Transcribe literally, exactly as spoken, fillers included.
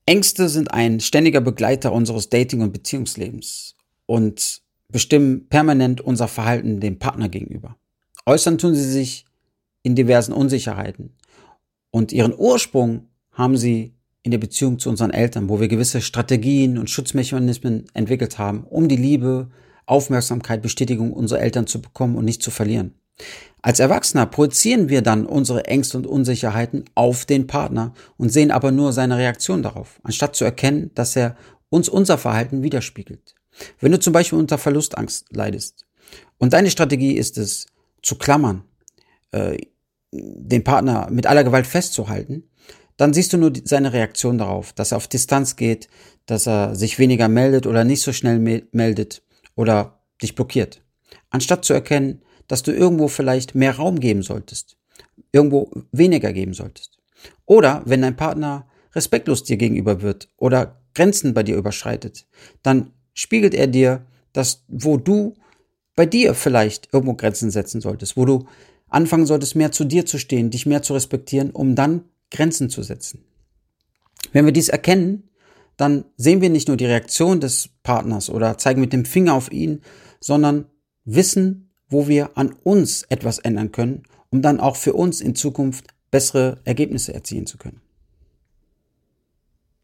Ängste sind ein ständiger Begleiter unseres Dating- und Beziehungslebens und bestimmen permanent unser Verhalten dem Partner gegenüber. Äußern tun sie sich in diversen Unsicherheiten und ihren Ursprung haben sie in der Beziehung zu unseren Eltern, wo wir gewisse Strategien und Schutzmechanismen entwickelt haben, um die Liebe, Aufmerksamkeit, Bestätigung unserer Eltern zu bekommen und nicht zu verlieren. Als Erwachsener projizieren wir dann unsere Ängste und Unsicherheiten auf den Partner und sehen aber nur seine Reaktion darauf, anstatt zu erkennen, dass er uns unser Verhalten widerspiegelt. Wenn du zum Beispiel unter Verlustangst leidest und deine Strategie ist es, zu klammern, äh, den Partner mit aller Gewalt festzuhalten, dann siehst du nur seine Reaktion darauf, dass er auf Distanz geht, dass er sich weniger meldet oder nicht so schnell me- meldet oder dich blockiert. Anstatt zu erkennen, dass du irgendwo vielleicht mehr Raum geben solltest, irgendwo weniger geben solltest. Oder wenn dein Partner respektlos dir gegenüber wird oder Grenzen bei dir überschreitet, dann spiegelt er dir, dass wo du bei dir vielleicht irgendwo Grenzen setzen solltest, wo du anfangen solltest, mehr zu dir zu stehen, dich mehr zu respektieren, um dann Grenzen zu setzen. Wenn wir dies erkennen, dann sehen wir nicht nur die Reaktion des Partners oder zeigen mit dem Finger auf ihn, sondern wissen, wo wir an uns etwas ändern können, um dann auch für uns in Zukunft bessere Ergebnisse erzielen zu können.